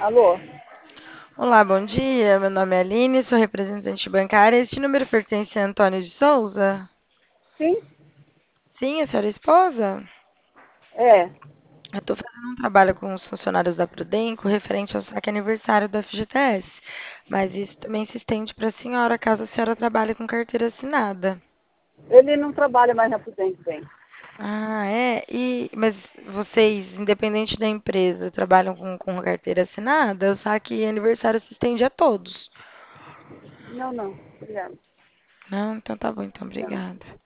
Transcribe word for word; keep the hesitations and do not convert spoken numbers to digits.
Alô? Olá, bom dia. Meu nome é Aline, sou representante bancária. Este número pertence a Antônio de Souza? Sim? Sim, a senhora é esposa? É. Eu estou fazendo um trabalho com os funcionários da Prudenco referente ao saque aniversário do F G T S, mas isso também se estende para a senhora, caso a senhora trabalhe com carteira assinada. Ele não trabalha mais na Prudente Bank. Ah, é? E, mas vocês, independente da empresa, trabalham com, com carteira assinada? O saque aniversário se estende a todos. Não, não. Obrigada. Não? Então tá bom, então, Não. obrigada.